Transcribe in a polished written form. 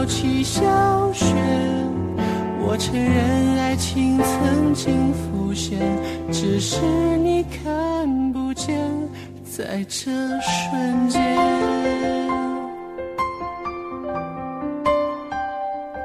起小雪。我承认爱情曾经浮现，只是你看不见，在这瞬间。